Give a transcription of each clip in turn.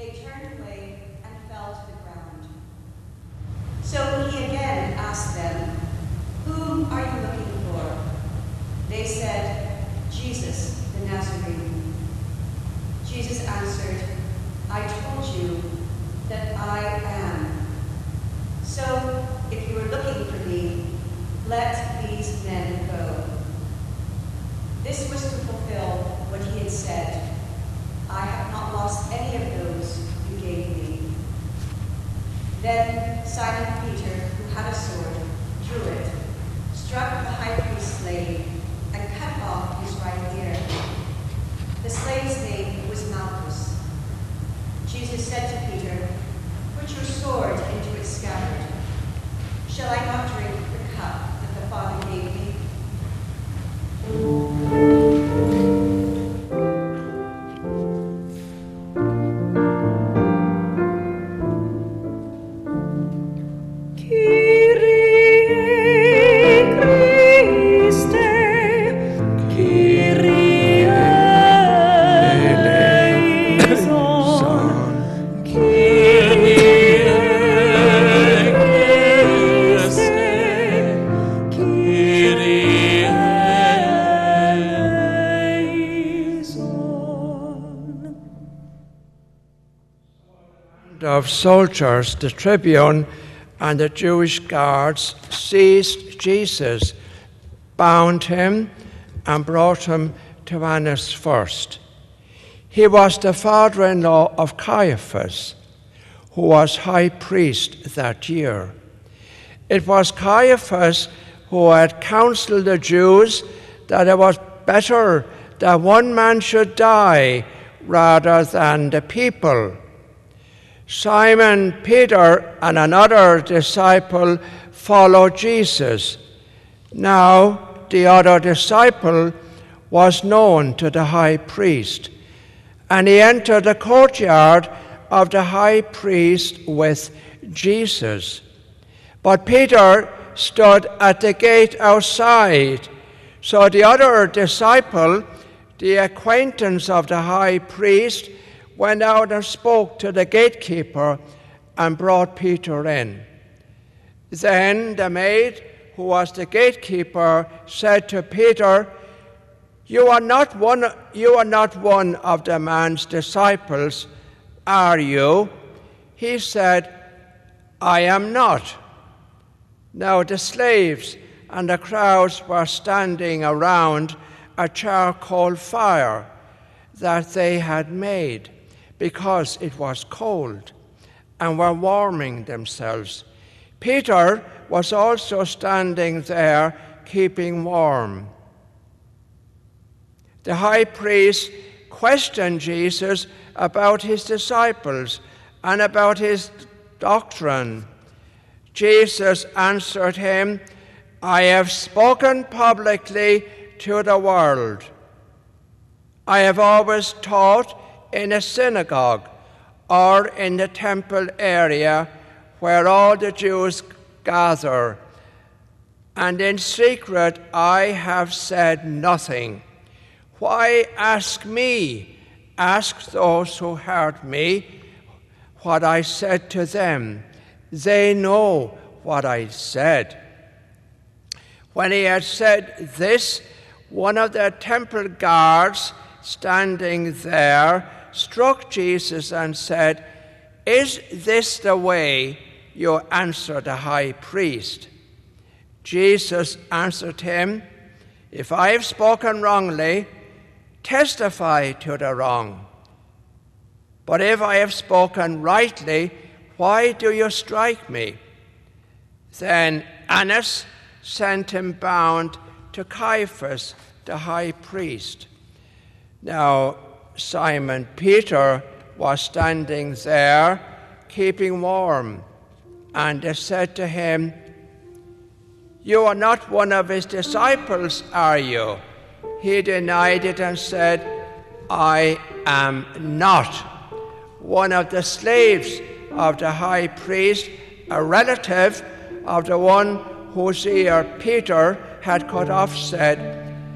They turned away and fell to the ground. So he again asked them, "Whom are you looking for?" They said, "Jesus, the Nazarene." Jesus answered, "I told you that I am. So if you are looking for me, let these men go." This was to fulfill what he had said, "I have not lost any of those you gave me." Then Simon Peter, who had a sword, drew it, struck the high priest's slave, and cut off his right ear. The slave's name was Malchus. Jesus said to Peter, "Put your sword into its scabbard. Shall I not drink the cup that the Father gave me?" Of soldiers, the tribune and the Jewish guards seized Jesus, bound him, and brought him to Annas first. He was the father-in-law of Caiaphas, who was high priest that year. It was Caiaphas who had counseled the Jews that it was better that one man should die rather than the people. Simon Peter and another disciple followed Jesus. Now the other disciple was known to the high priest, and he entered the courtyard of the high priest with Jesus. But Peter stood at the gate outside. So the other disciple, the acquaintance of the high priest, went out and spoke to the gatekeeper and brought Peter in. Then the maid, who was the gatekeeper, said to Peter, You are not one of the man's disciples, are you?" He said, "I am not." Now the slaves and the crowds were standing around a charcoal fire that they had made, because it was cold, and were warming themselves. Peter was also standing there, keeping warm. The high priest questioned Jesus about his disciples and about his doctrine. Jesus answered him, "I have spoken publicly to the world. I have always taught in a synagogue or in the temple area where all the Jews gather, and in secret I have said nothing. Why ask me? Ask those who heard me what I said to them. They know what I said." When he had said this, one of the temple guards standing there struck Jesus and said, "Is this the way you answer the high priest?" Jesus answered him, "If I have spoken wrongly, testify to the wrong. But if I have spoken rightly, why do you strike me?" Then Annas sent him bound to Caiaphas, the high priest. Now Simon Peter was standing there, keeping warm, and they said to him, "You are not one of his disciples, are you?" He denied it and said, "I am not." One of the slaves of the high priest, a relative of the one whose ear Peter had cut off, said,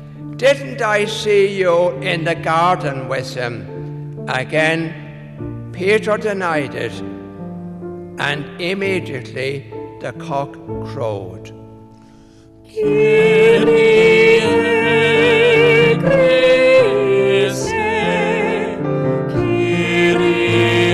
"Didn't I see you in the garden with him?" Again Peter denied it, and immediately the cock crowed. Kyrie eleison, Kyrie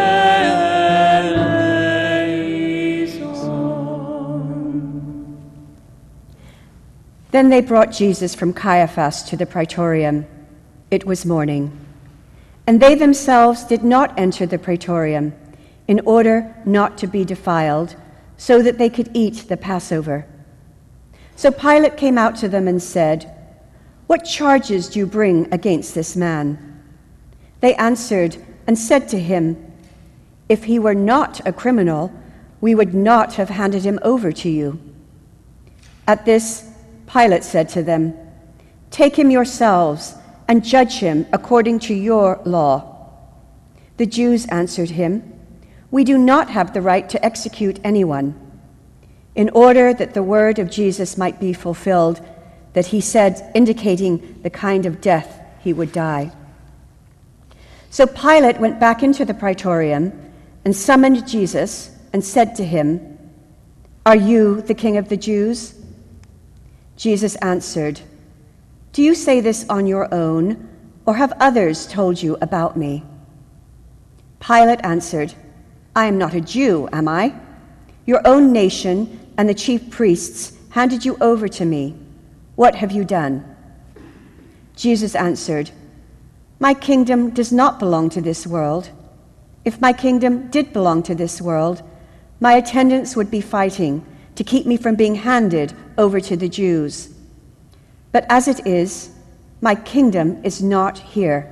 eleison. Then they brought Jesus from Caiaphas to the praetorium. It was morning. And they themselves did not enter the praetorium, in order not to be defiled, so that they could eat the Passover. So Pilate came out to them and said, "What charges do you bring against this man?" They answered and said to him, "If he were not a criminal, we would not have handed him over to you." At this, Pilate said to them, "Take him yourselves and judge him according to your law." The Jews answered him, "We do not have the right to execute anyone," in order that the word of Jesus might be fulfilled, that he said, indicating the kind of death he would die. So Pilate went back into the praetorium and summoned Jesus and said to him, "Are you the king of the Jews?" Jesus answered, "Do you say this on your own, or have others told you about me?" Pilate answered, "I am not a Jew, am I? Your own nation and the chief priests handed you over to me. What have you done?" Jesus answered, "My kingdom does not belong to this world. If my kingdom did belong to this world, my attendants would be fighting to keep me from being handed over to the Jews. But as it is, my kingdom is not here."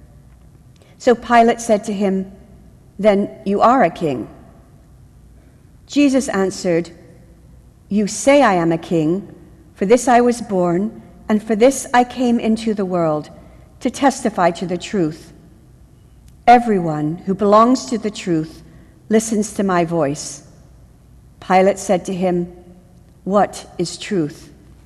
So Pilate said to him, "Then you are a king." Jesus answered, "You say I am a king. For this I was born, and for this I came into the world, to testify to the truth. Everyone who belongs to the truth listens to my voice." Pilate said to him, "What is truth?"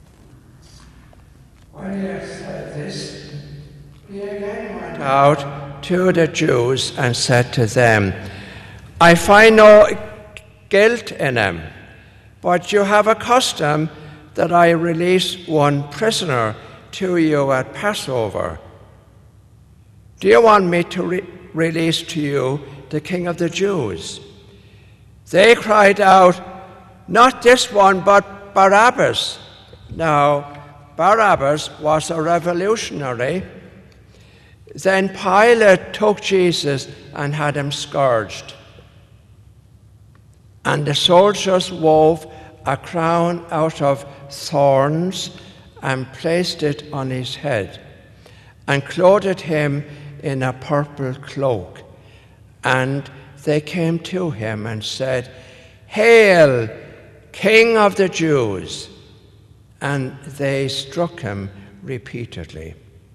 When he had said this, he again went out to the Jews and said to them, "I find no guilt in him, but you have a custom that I release one prisoner to you at Passover. Do you want me to release to you the King of the Jews?" They cried out, "Not this one, but Barabbas." Now, Barabbas was a revolutionary. Then Pilate took Jesus and had him scourged. And the soldiers wove a crown out of thorns and placed it on his head, and clothed him in a purple cloak. And they came to him and said, "Hail, King of the Jews!" And they struck him repeatedly.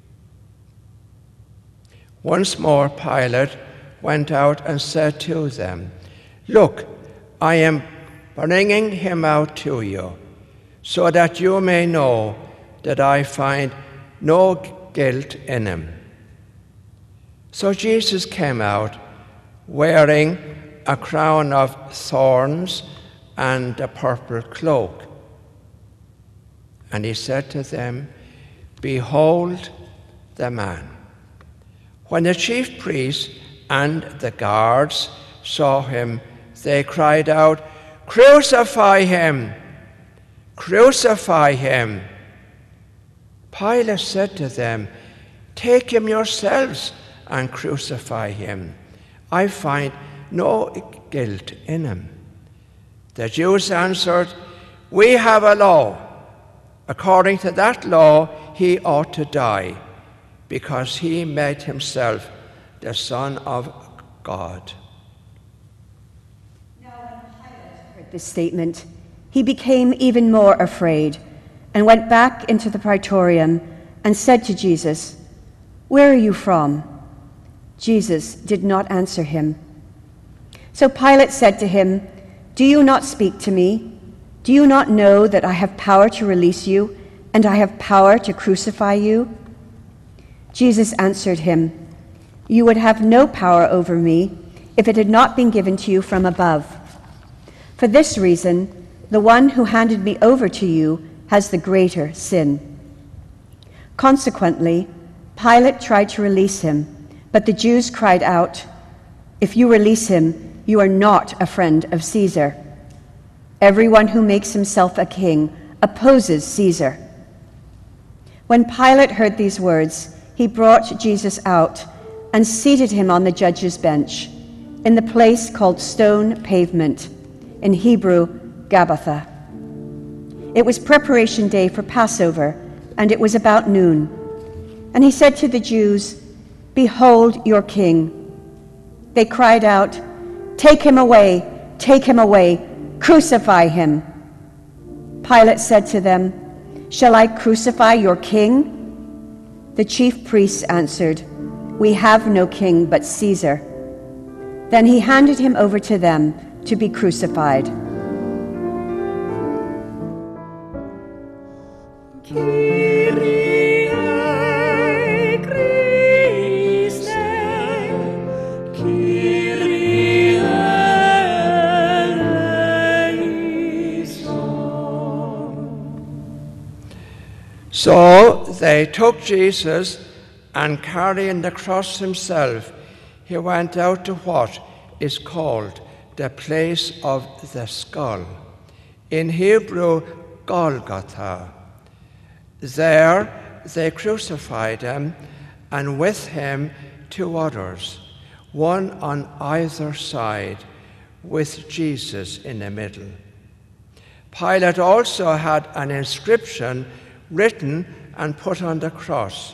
Once more Pilate went out and said to them, "Look, I am bringing him out to you, so that you may know that I find no guilt in him." So Jesus came out, wearing a crown of thorns and a purple cloak. And he said to them, "Behold the man." When the chief priests and the guards saw him, they cried out, "Crucify him! Crucify him!" Pilate said to them, "Take him yourselves and crucify him. I find no guilt in him." The Jews answered, "We have a law. According to that law, he ought to die, because he made himself the Son of God." Now when Pilate heard this statement, he became even more afraid and went back into the praetorium and said to Jesus, "Where are you from?" Jesus did not answer him. So Pilate said to him, "Do you not speak to me? Do you not know that I have power to release you, and I have power to crucify you?" Jesus answered him, You would have no power over me if it had not been given to you from above. For this reason, the one who handed me over to you has the greater sin." Consequently, Pilate tried to release him, but the Jews cried out, "If you release him, you are not a friend of Caesar. Everyone who makes himself a king opposes Caesar." When Pilate heard these words, he brought Jesus out and seated him on the judge's bench, in the place called Stone Pavement, in Hebrew, Gabbatha. It was preparation day for Passover, and it was about noon. And he said to the Jews, "Behold your king." They cried out, take him away, crucify him." Pilate said to them, "Shall I crucify your king?" The chief priests answered, "We have no king but Caesar." Then he handed him over to them to be crucified. Kyrie Christe, Kyrie eleison. So they took Jesus, and carrying the cross himself, he went out to what is called the place of the skull, in Hebrew, Golgotha. There they crucified him, and with him 2 others, one on either side, with Jesus in the middle. Pilate also had an inscription written and put on the cross.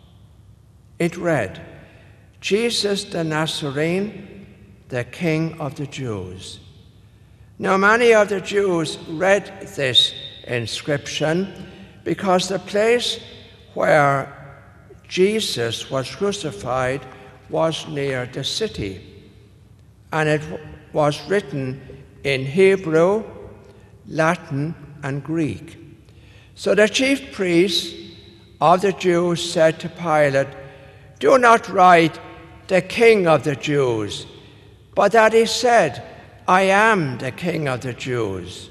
It read, "Jesus the Nazarene, the King of the Jews." Now many of the Jews read this inscription because the place where Jesus was crucified was near the city, and it was written in Hebrew, Latin, and Greek. So the chief priests of the Jews said to Pilate, "Do not write, 'The King of the Jews,' but that he said, 'I am the King of the Jews.'"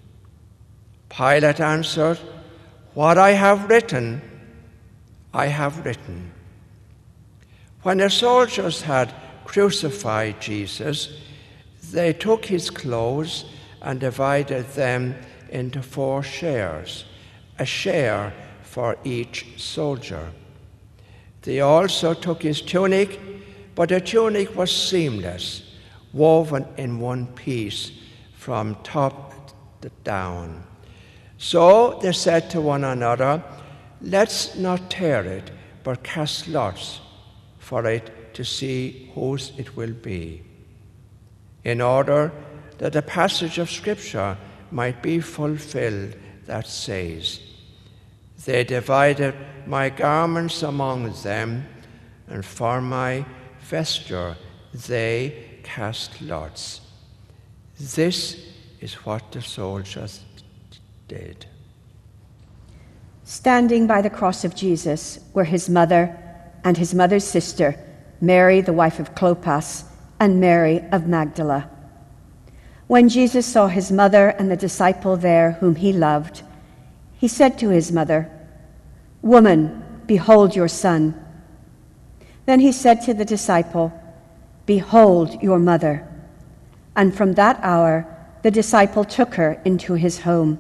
Pilate answered, "What I have written, I have written." When the soldiers had crucified Jesus, they took his clothes and divided them into 4 shares, a share for each soldier. They also took his tunic, but the tunic was seamless, woven in one piece from top to down. So they said to one another, "Let's not tear it, but cast lots for it to see whose it will be, in order that the passage of Scripture might be fulfilled that says, 'They divided my garments among them, and for my vesture they cast lots.'" This is what the soldiers did. Standing by the cross of Jesus were his mother and his mother's sister, Mary, the wife of Clopas, and Mary of Magdala. When Jesus saw his mother and the disciple there whom he loved, he said to his mother, "Woman, behold your son." Then he said to the disciple, "Behold your mother." And from that hour, the disciple took her into his home.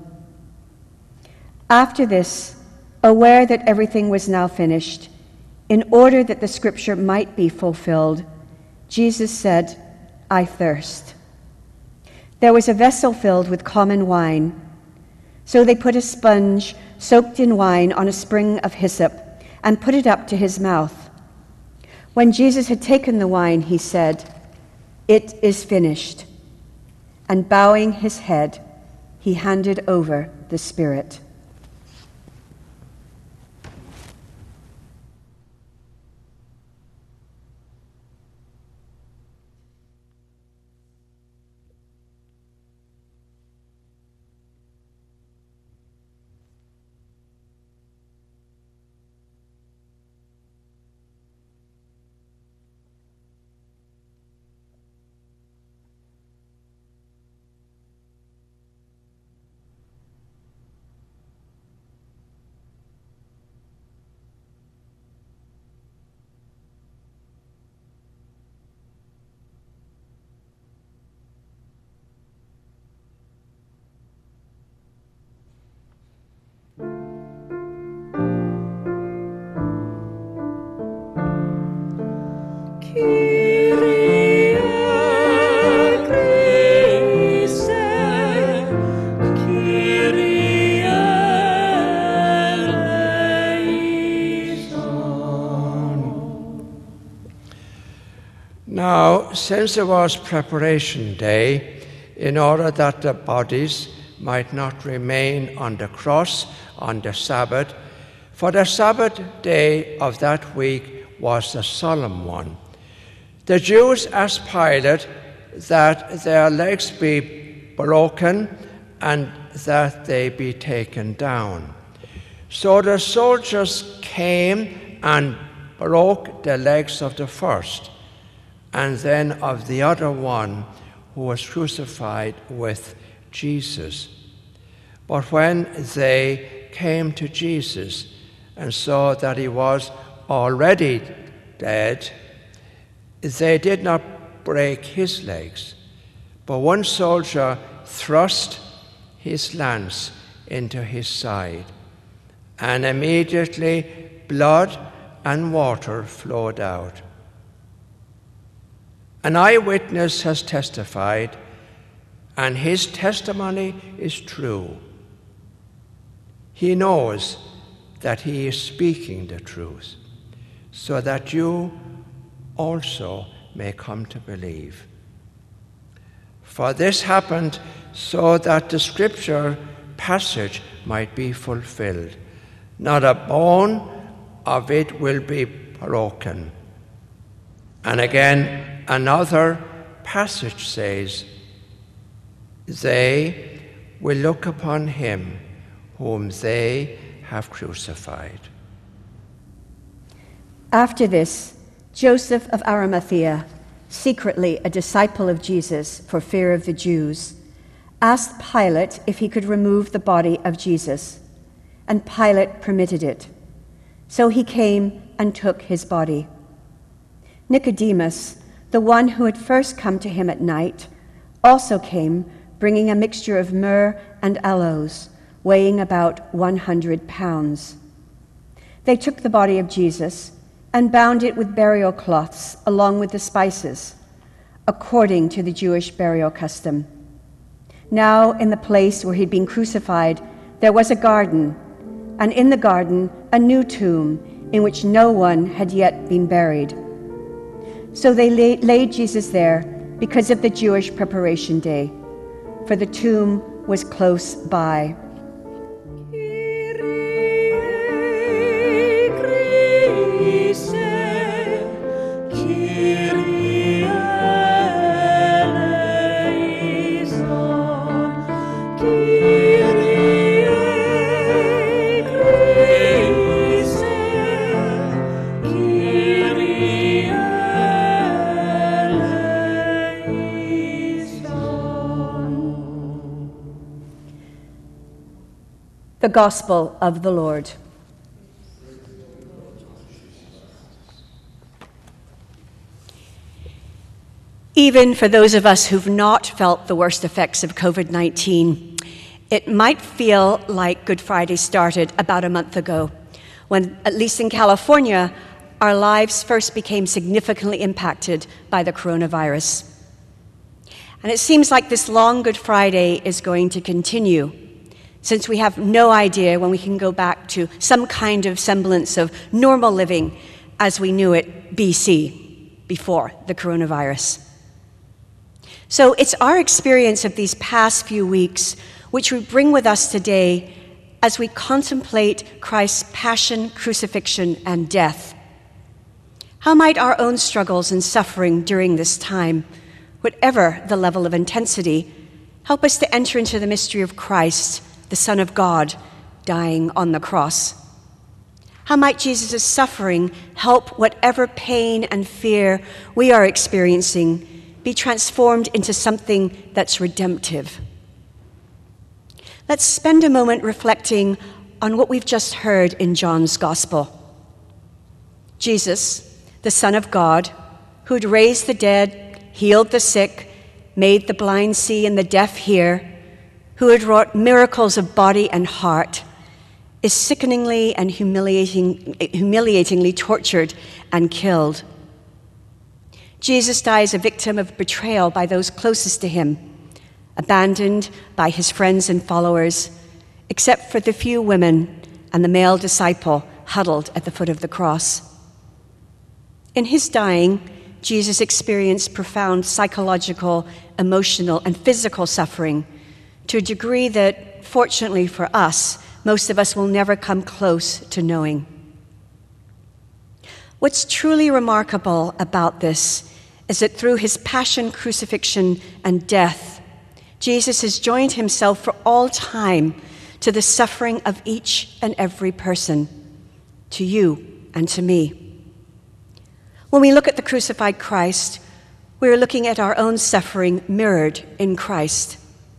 After this, aware that everything was now finished, in order that the scripture might be fulfilled, Jesus said, "I thirst." There was a vessel filled with common wine. So they put a sponge soaked in wine on a spring of hyssop and put it up to his mouth. When Jesus had taken the wine, he said, "It is finished." And bowing his head, he handed over the Spirit. Kyrie Christe, Kyrie eleison. Now, since it was preparation day, in order that the bodies might not remain on the cross on the Sabbath, for the Sabbath day of that week was a solemn one, the Jews asked Pilate that their legs be broken and that they be taken down. So the soldiers came and broke the legs of the first, and then of the other one who was crucified with Jesus. But when they came to Jesus and saw that he was already dead, they did not break his legs. But one soldier thrust his lance into his side, and immediately blood and water flowed out. An eyewitness has testified, and his testimony is true. He knows that he is speaking the truth, so that you also may come to believe. For this happened so that the scripture passage might be fulfilled. Not a bone of it will be broken. And again, another passage says, they will look upon him whom they have crucified. After this, Joseph of Arimathea, secretly a disciple of Jesus for fear of the Jews, asked Pilate if he could remove the body of Jesus, and Pilate permitted it. So he came and took his body. Nicodemus, the one who had first come to him at night, also came, bringing a mixture of myrrh and aloes, weighing about 100 pounds. They took the body of Jesus and bound it with burial cloths along with the spices, according to the Jewish burial custom. Now, in the place where he'd been crucified, there was a garden, and in the garden a new tomb in which no one had yet been buried. So they laid Jesus there because of the Jewish preparation day, for the tomb was close by. Kyrie Christe, Kyrie eleison. Kyrie Christe, Kyrie eleison. The Gospel of the Lord. Even for those of us who've not felt the worst effects of COVID-19, it might feel like Good Friday started about a month ago, when, at least in California, our lives first became significantly impacted by the coronavirus. And it seems like this long Good Friday is going to continue, since we have no idea when we can go back to some kind of semblance of normal living as we knew it BC, before the coronavirus. So it's our experience of these past few weeks which we bring with us today as we contemplate Christ's passion, crucifixion, and death. How might our own struggles and suffering during this time, whatever the level of intensity, help us to enter into the mystery of Christ, the Son of God, dying on the cross? How might Jesus' suffering help whatever pain and fear we are experiencing be transformed into something that's redemptive? Let's spend a moment reflecting on what we've just heard in John's Gospel. Jesus, the Son of God, who'd raised the dead, healed the sick, made the blind see and the deaf hear, who had wrought miracles of body and heart, is sickeningly and humiliatingly tortured and killed. Jesus dies a victim of betrayal by those closest to him, abandoned by his friends and followers, except for the few women and the male disciple huddled at the foot of the cross. In his dying, Jesus experienced profound psychological, emotional, and physical suffering to a degree that, fortunately for us, most of us will never come close to knowing. What's truly remarkable about this is that through his passion, crucifixion, and death, Jesus has joined himself for all time to the suffering of each and every person, to you and to me. When we look at the crucified Christ, we're looking at our own suffering mirrored in Christ.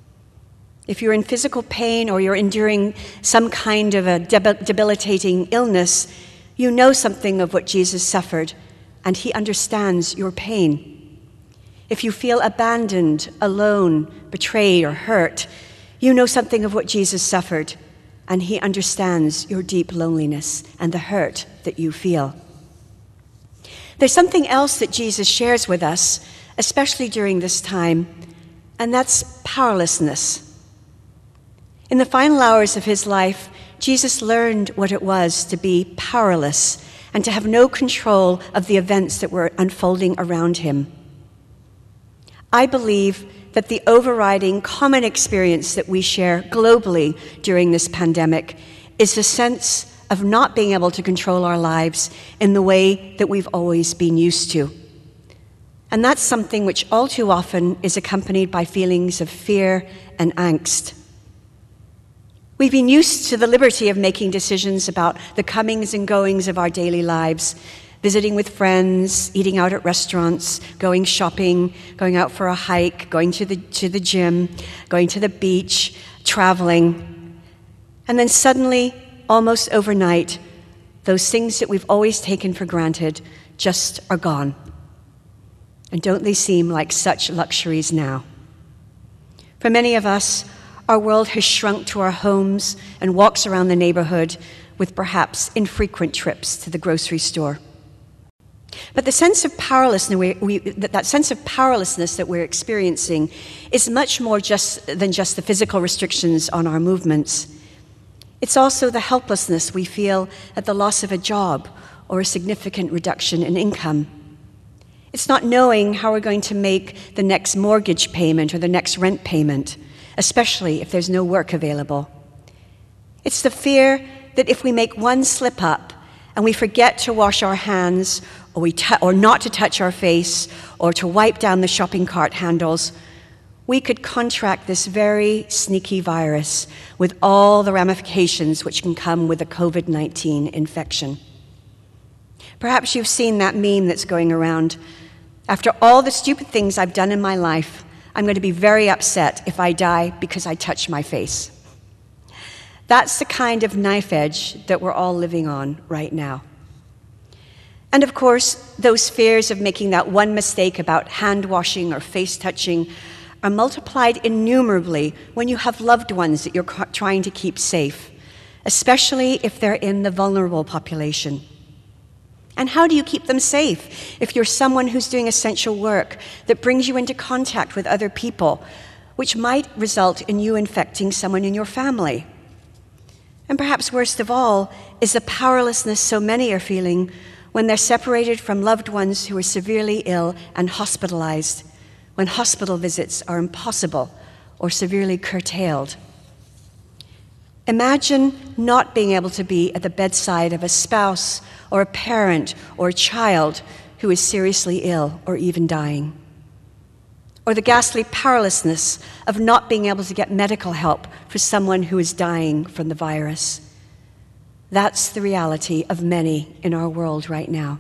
If you're in physical pain or you're enduring some kind of a debilitating illness, you know something of what Jesus suffered, and he understands your pain. If you feel abandoned, alone, betrayed, or hurt, you know something of what Jesus suffered, and he understands your deep loneliness and the hurt that you feel. There's something else that Jesus shares with us, especially during this time, and that's powerlessness. In the final hours of his life, Jesus learned what it was to be powerless and to have no control of the events that were unfolding around him. I believe that the overriding common experience that we share globally during this pandemic is the sense of not being able to control our lives in the way that we've always been used to. And that's something which all too often is accompanied by feelings of fear and angst. We've been used to the liberty of making decisions about the comings and goings of our daily lives, visiting with friends, eating out at restaurants, going shopping, going out for a hike, going to the gym, going to the beach, traveling. And then suddenly, almost overnight, those things that we've always taken for granted just are gone. And don't they seem like such luxuries now? For many of us, our world has shrunk to our homes and walks around the neighborhood with perhaps infrequent trips to the grocery store. But the sense of powerlessness, that sense of powerlessness that we're experiencing is much more than just the physical restrictions on our movements. It's also the helplessness we feel at the loss of a job or a significant reduction in income. It's not knowing how we're going to make the next mortgage payment or the next rent payment, especially if there's no work available. It's the fear that if we make one slip up and we forget to wash our hands or not to touch our face or to wipe down the shopping cart handles, we could contract this very sneaky virus with all the ramifications which can come with a COVID-19 infection. Perhaps you've seen that meme that's going around. After all the stupid things I've done in my life, I'm going to be very upset if I die because I touch my face. That's the kind of knife edge that we're all living on right now. And of course, those fears of making that one mistake about hand washing or face touching are multiplied innumerably when you have loved ones that you're trying to keep safe, especially if they're in the vulnerable population. And how do you keep them safe if you're someone who's doing essential work that brings you into contact with other people, which might result in you infecting someone in your family? And perhaps worst of all is the powerlessness so many are feeling when they're separated from loved ones who are severely ill and hospitalized, when hospital visits are impossible or severely curtailed. Imagine not being able to be at the bedside of a spouse or a parent or a child who is seriously ill or even dying. Or the ghastly powerlessness of not being able to get medical help for someone who is dying from the virus. That's the reality of many in our world right now.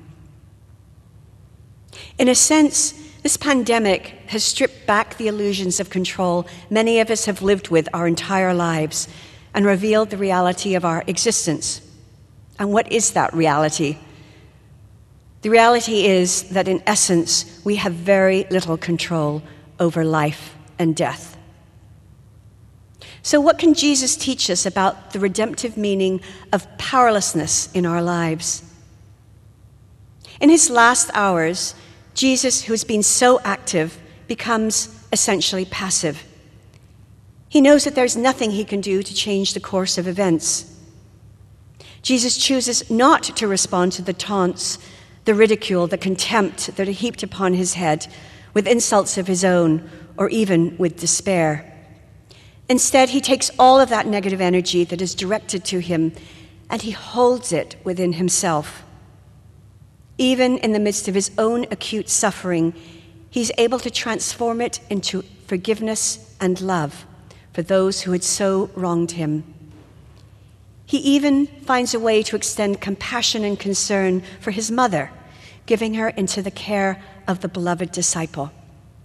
In a sense, this pandemic has stripped back the illusions of control many of us have lived with our entire lives and revealed the reality of our existence. And what is that reality? The reality is that in essence, we have very little control over life and death. So what can Jesus teach us about the redemptive meaning of powerlessness in our lives? In his last hours, Jesus, who has been so active, becomes essentially passive. He knows that there's nothing he can do to change the course of events. Jesus chooses not to respond to the taunts, the ridicule, the contempt that are heaped upon his head with insults of his own, or even with despair. Instead, he takes all of that negative energy that is directed to him and he holds it within himself. Even in the midst of his own acute suffering, he's able to transform it into forgiveness and love for those who had so wronged him. He even finds a way to extend compassion and concern for his mother, giving her into the care of the beloved disciple.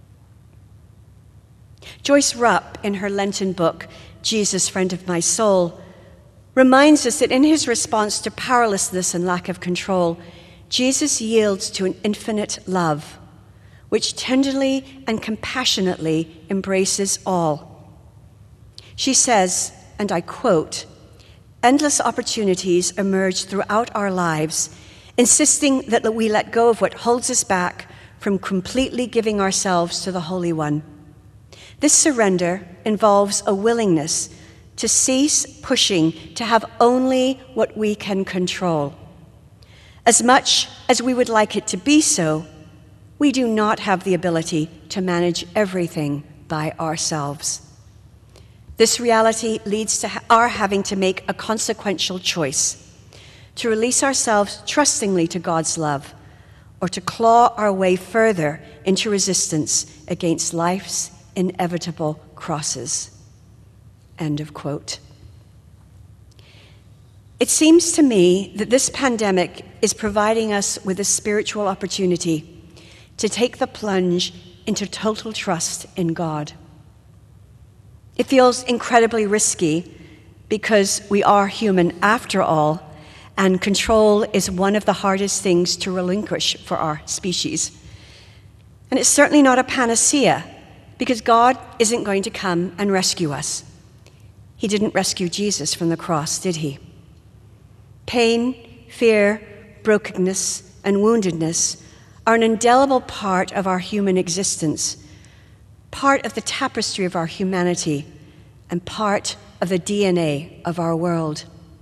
Joyce Rupp, in her Lenten book, Jesus, Friend of My Soul, reminds us that in his response to powerlessness and lack of control, Jesus yields to an infinite love, which tenderly and compassionately embraces all. She says, and I quote, "Endless opportunities emerge throughout our lives, insisting that we let go of what holds us back from completely giving ourselves to the Holy One. This surrender involves a willingness to cease pushing to have only what we can control. As much as we would like it to be so, we do not have the ability to manage everything by ourselves. This reality leads to our having to make a consequential choice, to release ourselves trustingly to God's love, or to claw our way further into resistance against life's inevitable crosses." End of quote. It seems to me that this pandemic is providing us with a spiritual opportunity to take the plunge into total trust in God. It feels incredibly risky because we are human after all, and control is one of the hardest things to relinquish for our species. And it's certainly not a panacea, because God isn't going to come and rescue us. He didn't rescue Jesus from the cross, did he? Pain, fear, brokenness, and woundedness are an indelible part of our human existence, part of the tapestry of our humanity, and part of the DNA of our world.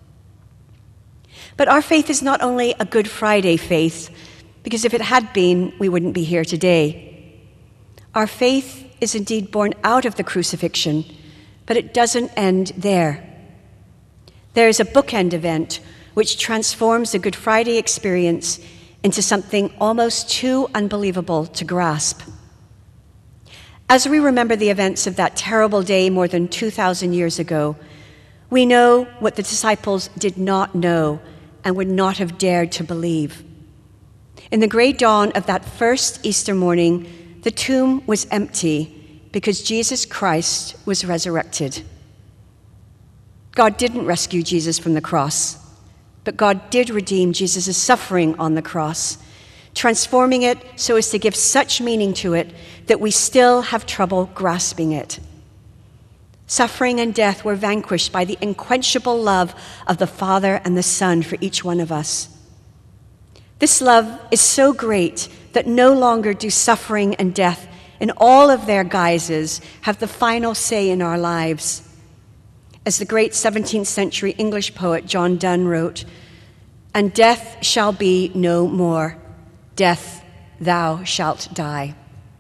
But our faith is not only a Good Friday faith, because if it had been, we wouldn't be here today. Our faith is indeed born out of the crucifixion, but it doesn't end there. There is a bookend event which transforms the Good Friday experience into something almost too unbelievable to grasp. As we remember the events of that terrible day more than 2,000 years ago, we know what the disciples did not know and would not have dared to believe. In the gray dawn of that first Easter morning, the tomb was empty because Jesus Christ was resurrected. God didn't rescue Jesus from the cross, but God did redeem Jesus' suffering on the cross, transforming it so as to give such meaning to it that we still have trouble grasping it. Suffering and death were vanquished by the unquenchable love of the Father and the Son for each one of us. This love is so great that no longer do suffering and death in all of their guises have the final say in our lives. As the great 17th century English poet John Donne wrote, "And death shall be no more. Death, thou shalt die."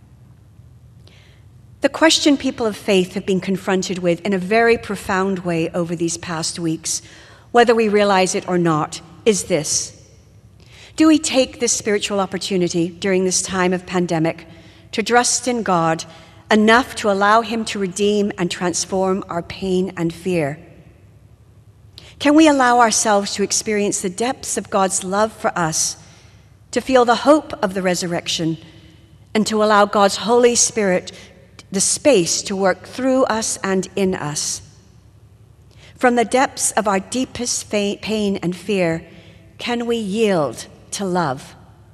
The question people of faith have been confronted with in a very profound way over these past weeks, whether we realize it or not, is this: do we take this spiritual opportunity during this time of pandemic to trust in God enough to allow Him to redeem and transform our pain and fear? Can we allow ourselves to experience the depths of God's love for us, to feel the hope of the resurrection, and to allow God's Holy Spirit the space to work through us and in us? From the depths of our deepest pain and fear, can we yield to love?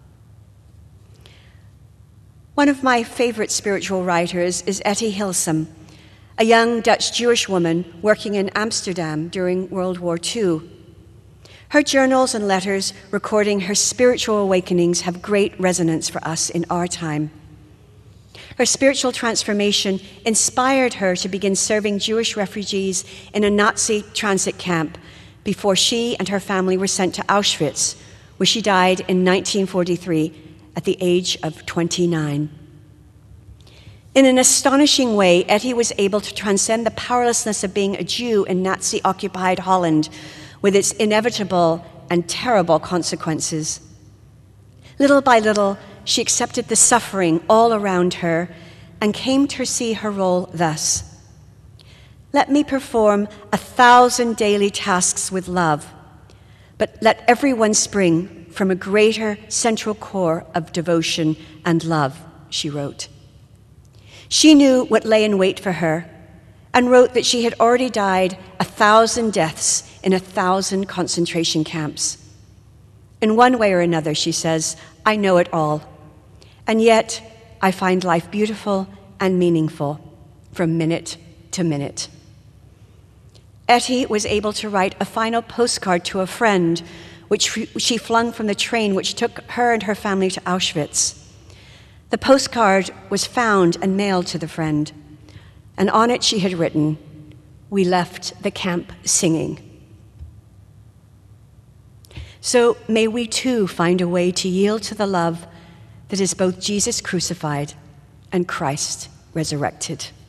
One of my favorite spiritual writers is Etty Hillesum, a young Dutch Jewish woman working in Amsterdam during World War II. Her journals and letters recording her spiritual awakenings have great resonance for us in our time. Her spiritual transformation inspired her to begin serving Jewish refugees in a Nazi transit camp before she and her family were sent to Auschwitz, where she died in 1943 at the age of 29. In an astonishing way, Etty was able to transcend the powerlessness of being a Jew in Nazi-occupied Holland with its inevitable and terrible consequences. Little by little, she accepted the suffering all around her and came to see her role thus: "Let me perform 1,000 daily tasks with love, but let every one spring from a greater central core of devotion and love," she wrote. She knew what lay in wait for her and wrote that she had already died 1,000 deaths in 1,000 concentration camps. In one way or another, she says, "I know it all, and yet I find life beautiful and meaningful from minute to minute." Etty was able to write a final postcard to a friend, which she flung from the train which took her and her family to Auschwitz. The postcard was found and mailed to the friend, and on it she had written, "We left the camp singing." So may we too find a way to yield to the love that is both Jesus crucified and Christ resurrected.